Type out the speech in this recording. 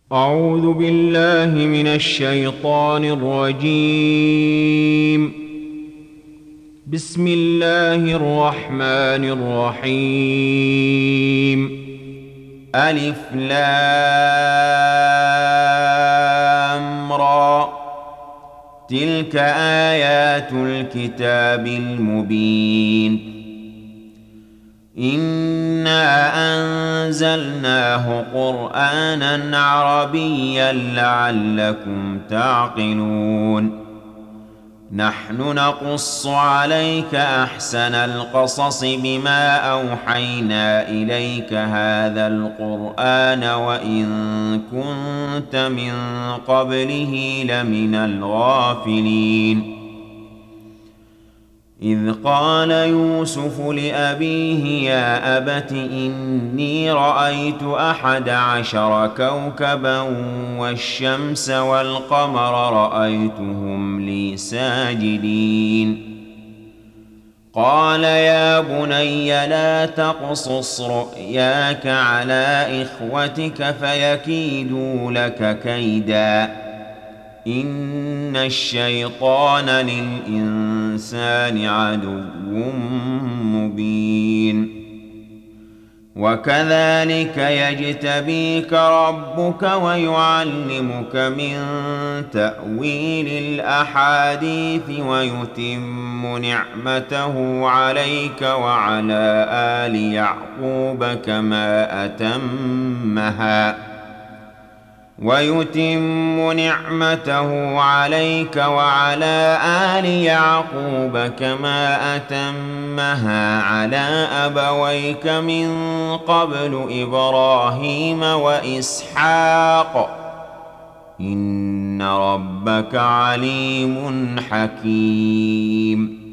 أعوذ بالله من الشيطان الرجيم. بسم الله الرحمن الرحيم. ألف لام را، تلك آيات الكتاب المبين. إنا أنزلناه قرآنا عربيا لعلكم تعقلون. نحن نقص عليك أحسن القصص بما أوحينا إليك هذا القرآن وإن كنت من قبله لمن الغافلين. إذ قال يوسف لأبيه يا أبت إني رأيت 11 كوكبا والشمس والقمر رأيتهم لي ساجدين. قال يا بني لا تقصص رؤياك على إخوتك فيكيدوا لك كيدا، إن الشيطان للإنسان عدو مبين. وكذلك يجتبيك ربك ويعلمك من تأويل الأحاديث ويتم نعمته عليك وعلى آل يعقوب كما أتمها على أبويك من قبل إبراهيم وإسحاق، إن ربك عليم حكيم.